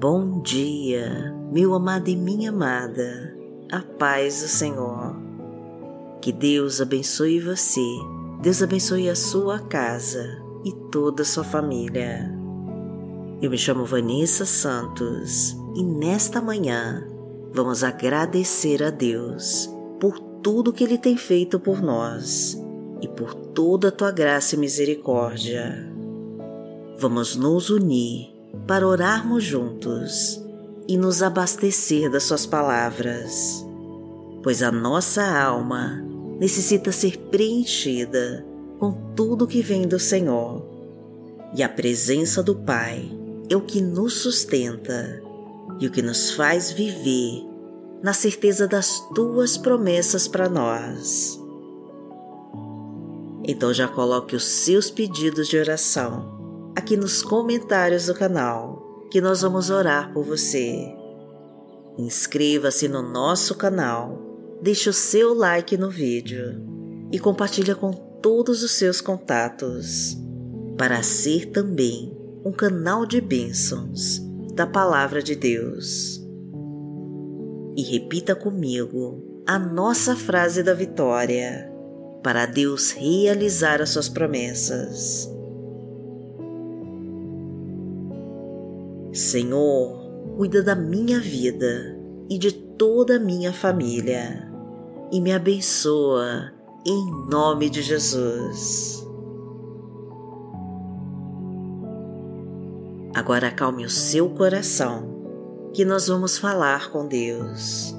Bom dia, meu amado e minha amada, a paz do Senhor. Que Deus abençoe você, Deus abençoe a sua casa e toda a sua família. Eu me chamo Vanessa Santos e nesta manhã vamos agradecer a Deus por tudo que Ele tem feito por nós e por toda a tua graça e misericórdia. Vamos nos unir para orarmos juntos e nos abastecer das suas palavras, pois a nossa alma necessita ser preenchida com tudo que vem do Senhor, e a presença do Pai é o que nos sustenta e o que nos faz viver na certeza das tuas promessas para nós. Então já coloque os seus pedidos de oração aqui nos comentários do canal, que nós vamos orar por você. Inscreva-se no nosso canal, deixe o seu like no vídeo e compartilhe com todos os seus contatos, para ser também um canal de bênçãos da Palavra de Deus. E repita comigo a nossa frase da vitória, para Deus realizar as suas promessas. Senhor, cuida da minha vida e de toda a minha família e me abençoa em nome de Jesus. Agora acalme o seu coração, que nós vamos falar com Deus.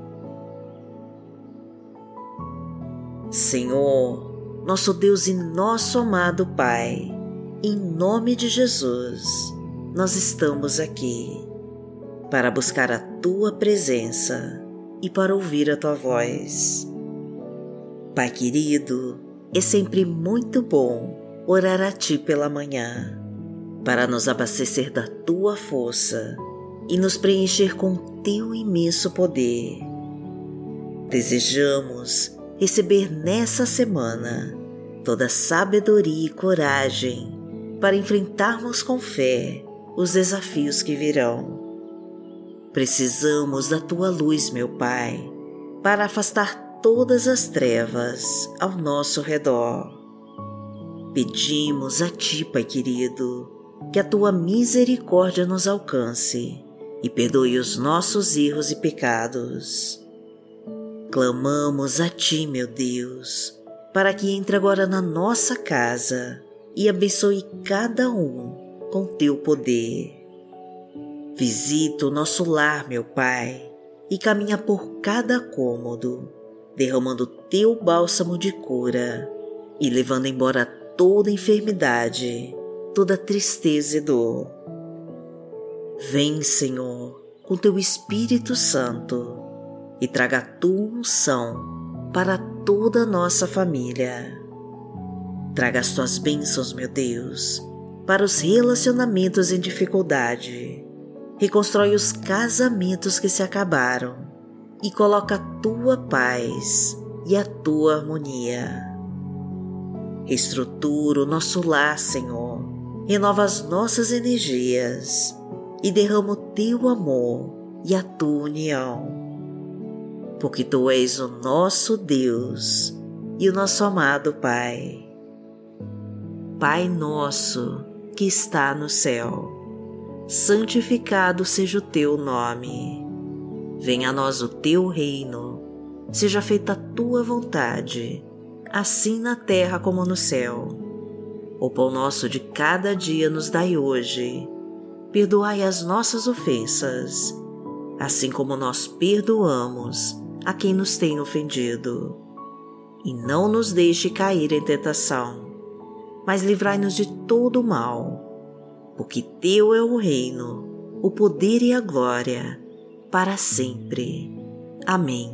Senhor, nosso Deus e nosso amado Pai, em nome de Jesus, nós estamos aqui para buscar a Tua presença e para ouvir a Tua voz. Pai querido, é sempre muito bom orar a Ti pela manhã, para nos abastecer da Tua força e nos preencher com Teu imenso poder. Desejamos receber nessa semana toda a sabedoria e coragem para enfrentarmos com fé os desafios que virão. Precisamos da Tua luz, meu Pai, para afastar todas as trevas ao nosso redor. Pedimos a Ti, Pai querido, que a Tua misericórdia nos alcance e perdoe os nossos erros e pecados. Clamamos a Ti, meu Deus, para que entre agora na nossa casa e abençoe cada um com Teu poder. Visita o nosso lar, meu Pai, e caminha por cada cômodo, derramando Teu bálsamo de cura e levando embora toda enfermidade, toda tristeza e dor. Vem, Senhor, com Teu Espírito Santo e traga a Tua unção para toda a nossa família. Traga as Tuas bênçãos, meu Deus, para os relacionamentos em dificuldade. Reconstrói os casamentos que se acabaram e coloca a Tua paz e a Tua harmonia. Reestrutura o nosso lar, Senhor, renova as nossas energias e derrama o Teu amor e a Tua união. Porque Tu és o nosso Deus e o nosso amado Pai. Pai nosso que está no céu, santificado seja o Teu nome. Venha a nós o Teu reino, seja feita a Tua vontade, assim na terra como no céu. O pão nosso de cada dia nos dai hoje. Perdoai as nossas ofensas, assim como nós perdoamos a quem nos tem ofendido. E não nos deixe cair em tentação, mas livrai-nos de todo o mal, porque Teu é o reino, o poder e a glória, para sempre. Amém.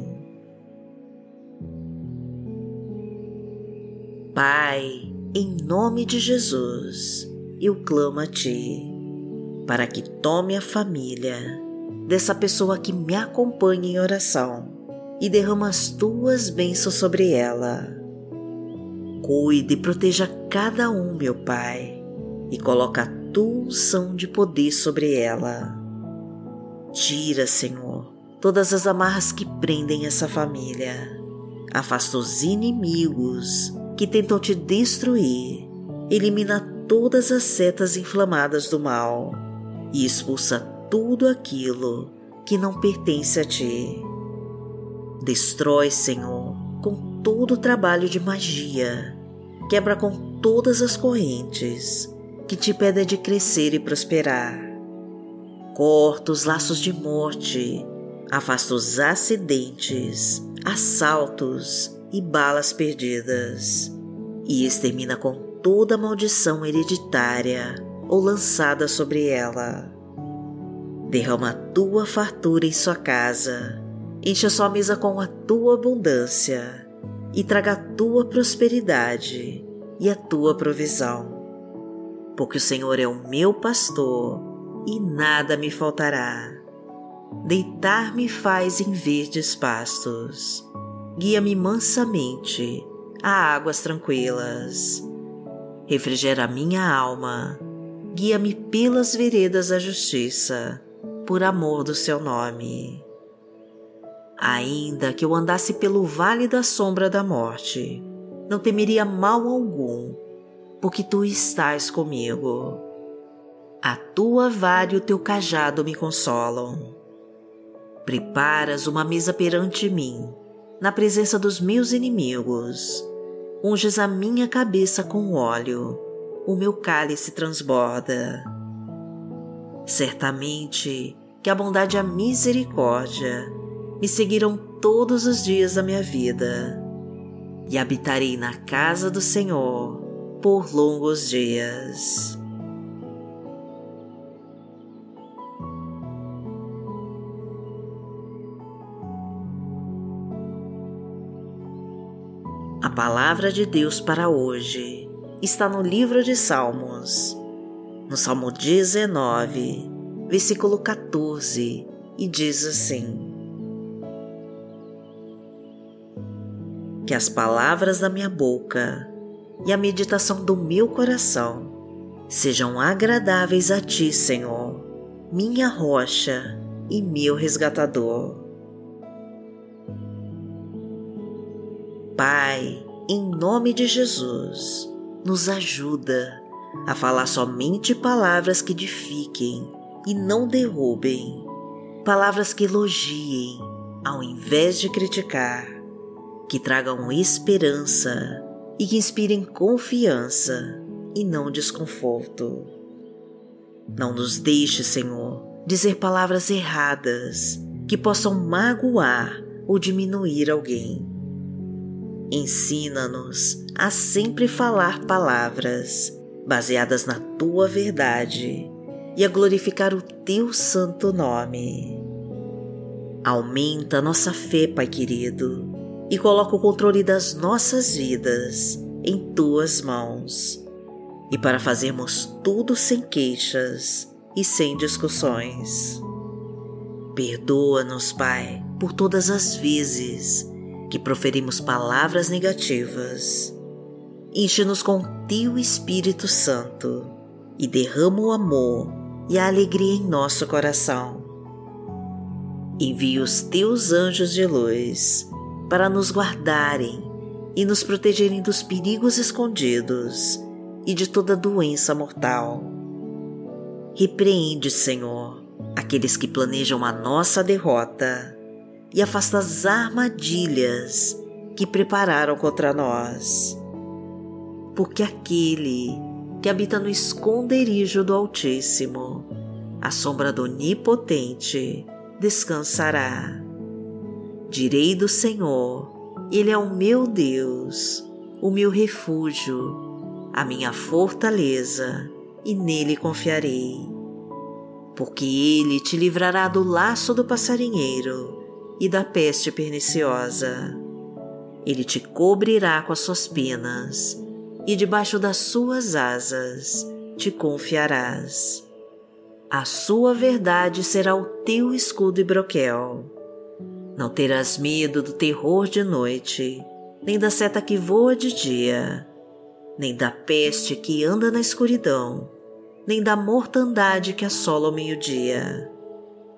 Pai, em nome de Jesus, eu clamo a Ti, para que tome a família dessa pessoa que me acompanha em oração e derrama as Tuas bênçãos sobre ela. Cuide e proteja cada um, meu Pai, e coloca a Tua unção de poder sobre ela. Tira, Senhor, todas as amarras que prendem essa família. Afasta os inimigos que tentam te destruir. Elimina todas as setas inflamadas do mal e expulsa tudo aquilo que não pertence a ti. Destrói, Senhor, com todo o trabalho de magia. Quebra com todas as correntes que te impedem de crescer e prosperar. Corta os laços de morte, afasta os acidentes, assaltos e balas perdidas, e extermina com toda maldição hereditária ou lançada sobre ela. Derrama a tua fartura em sua casa, enche a sua mesa com a tua abundância e traga a tua prosperidade e a tua provisão. Porque o Senhor é o meu pastor e nada me faltará. Deitar-me faz em verdes pastos, guia-me mansamente a águas tranquilas. Refrigera a minha alma, guia-me pelas veredas da justiça, por amor do seu nome. Ainda que eu andasse pelo vale da sombra da morte, não temeria mal algum, porque tu estás comigo. A tua vara e o teu cajado me consolam. Preparas uma mesa perante mim, na presença dos meus inimigos. Unges a minha cabeça com óleo, o meu cálice transborda. Certamente que a bondade e a misericórdia me seguirão todos os dias da minha vida, e habitarei na casa do Senhor por longos dias. A palavra de Deus para hoje está no livro de Salmos, no Salmo 19, versículo 14, e diz assim: Que as palavras da minha boca e a meditação do meu coração sejam agradáveis a ti, Senhor, minha rocha e meu resgatador. Pai, em nome de Jesus, nos ajuda a falar somente palavras que edifiquem e não derrubem, palavras que elogiem ao invés de criticar, que tragam esperança e que inspirem confiança e não desconforto. Não nos deixe, Senhor, dizer palavras erradas que possam magoar ou diminuir alguém. Ensina-nos a sempre falar palavras baseadas na tua verdade e a glorificar o teu santo nome. Aumenta a nossa fé, Pai querido, e coloca o controle das nossas vidas em tuas mãos. E para fazermos tudo sem queixas e sem discussões. Perdoa-nos, Pai, por todas as vezes que proferimos palavras negativas. Enche-nos com teu Espírito Santo e derrama o amor e a alegria em nosso coração. Envia os teus anjos de luz para nos guardarem e nos protegerem dos perigos escondidos e de toda doença mortal. Repreende, Senhor, aqueles que planejam a nossa derrota e afasta as armadilhas que prepararam contra nós. Porque aquele que habita no esconderijo do Altíssimo, à sombra do Onipotente, descansará. Direi do Senhor, Ele é o meu Deus, o meu refúgio, a minha fortaleza, e nele confiarei. Porque Ele te livrará do laço do passarinheiro e da peste perniciosa. Ele te cobrirá com as suas penas, e debaixo das suas asas te confiarás. A sua verdade será o teu escudo e broquel. Não terás medo do terror de noite, nem da seta que voa de dia, nem da peste que anda na escuridão, nem da mortandade que assola ao meio-dia.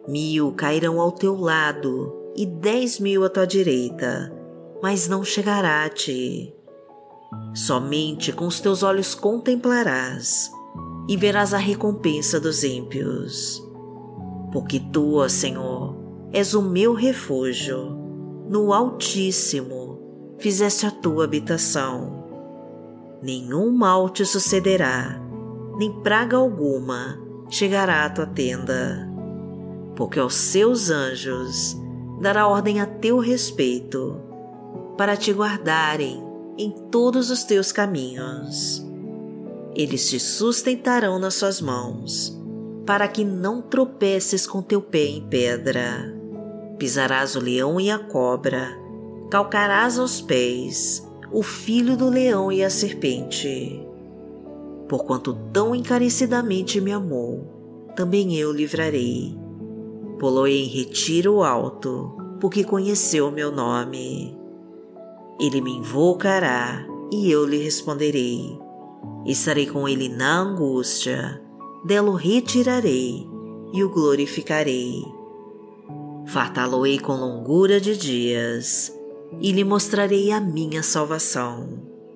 1.000 cairão ao teu lado e 10.000 à tua direita, mas não chegará a ti. Somente com os teus olhos contemplarás e verás a recompensa dos ímpios. Porque tu, ó Senhor, és o meu refúgio, no Altíssimo fizeste a tua habitação. Nenhum mal te sucederá, nem praga alguma chegará à tua tenda, porque aos seus anjos dará ordem a teu respeito, para te guardarem em todos os teus caminhos. Eles te sustentarão nas suas mãos, para que não tropeces com teu pé em pedra. Pisarás o leão e a cobra, calcarás aos pés o filho do leão e a serpente. Porquanto tão encarecidamente me amou, também eu livrarei. Pô-lo-ei em retiro alto, porque conheceu o meu nome. Ele me invocará e eu lhe responderei. Estarei com ele na angústia, dela o retirarei e o glorificarei. Fartá-lo-ei com longura de dias e lhe mostrarei a minha salvação.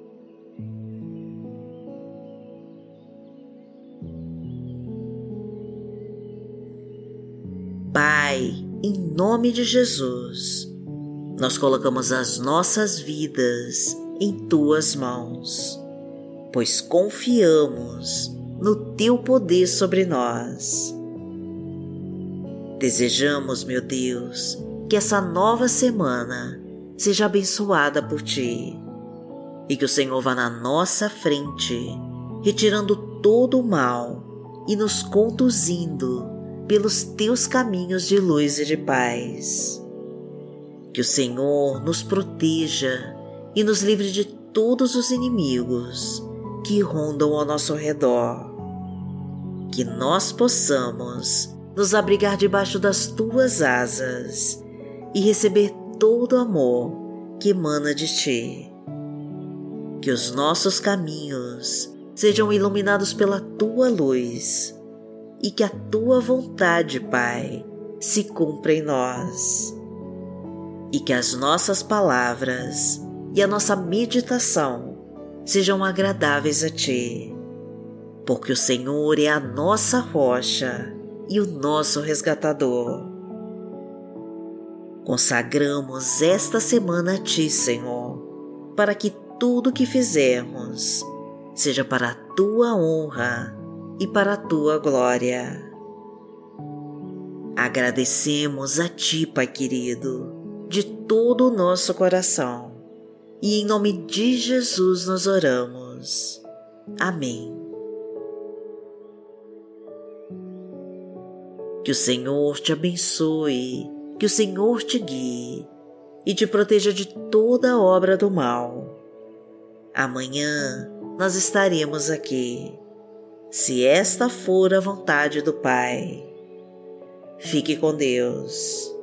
Pai, em nome de Jesus, nós colocamos as nossas vidas em tuas mãos, pois confiamos no teu poder sobre nós. Desejamos, meu Deus, que essa nova semana seja abençoada por ti e que o Senhor vá na nossa frente, retirando todo o mal e nos conduzindo pelos teus caminhos de luz e de paz. Que o Senhor nos proteja e nos livre de todos os inimigos que rondam ao nosso redor. Que nós possamos nos abrigar debaixo das tuas asas e receber todo o amor que emana de ti. Que os nossos caminhos sejam iluminados pela tua luz e que a tua vontade, Pai, se cumpra em nós. E que as nossas palavras e a nossa meditação sejam agradáveis a ti, porque o Senhor é a nossa rocha e o nosso resgatador. Consagramos esta semana a ti, Senhor, para que tudo que fizermos seja para a tua honra e para a tua glória. Agradecemos a ti, Pai querido, de todo o nosso coração, e em nome de Jesus nós oramos. Amém. Que o Senhor te abençoe, que o Senhor te guie e te proteja de toda obra do mal. Amanhã nós estaremos aqui, se esta for a vontade do Pai. Fique com Deus.